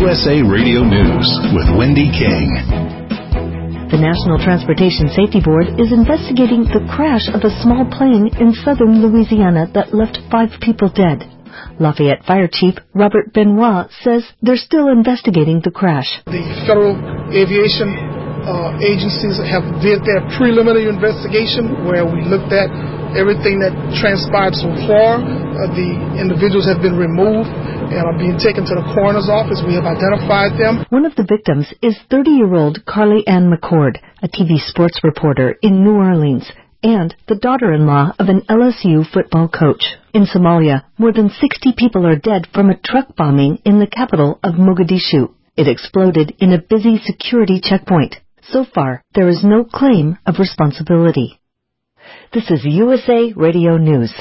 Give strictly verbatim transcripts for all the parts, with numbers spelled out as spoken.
S A Radio News with Wendy King. The National Transportation Safety Board is investigating the crash of a small plane in southern Louisiana that left five people dead. Lafayette Fire Chief Robert Benoit says they're still investigating the crash. The Federal Aviation uh, agencies have did their preliminary investigation where we looked at everything that transpired so far. Uh, the individuals have been removed and are being taken to the coroner's office. We have identified them. One of the victims is thirty-year-old Carly Ann McCord, a T V sports reporter in New Orleans, and the daughter-in-law of an L S U football coach. In Somalia, more than sixty people are dead from a truck bombing in the capital of Mogadishu. It exploded in a busy security checkpoint. So far, there is no claim of responsibility. This is U S A Radio News.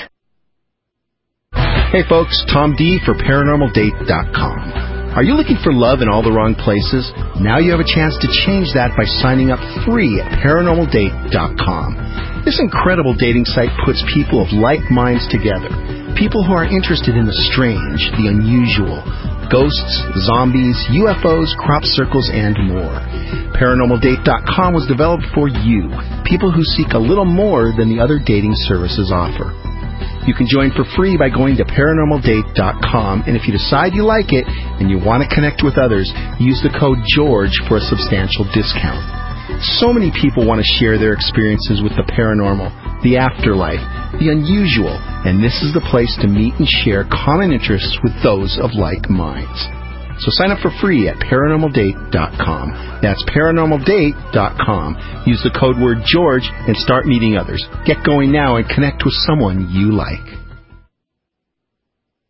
Hey folks, Tom D for Paranormal Date dot com. Are you looking for love in all the wrong places? Now you have a chance to change that by signing up free at Paranormal Date dot com. This incredible dating site puts people of like minds together. People who are interested in the strange, the unusual, ghosts, zombies, U F Os, crop circles, and more. Paranormal Date dot com was developed for you, people who seek a little more than the other dating services offer. You can join for free by going to Paranormal Date dot com, and if you decide you like it and you want to connect with others, use the code GEORGE for a substantial discount. So many people want to share their experiences with the paranormal, the afterlife, the unusual, and this is the place to meet and share common interests with those of like minds. So sign up for free at Paranormal Date dot com. That's Paranormal Date dot com. Use the code word GEORGE and start meeting others. Get going now and connect with someone you like.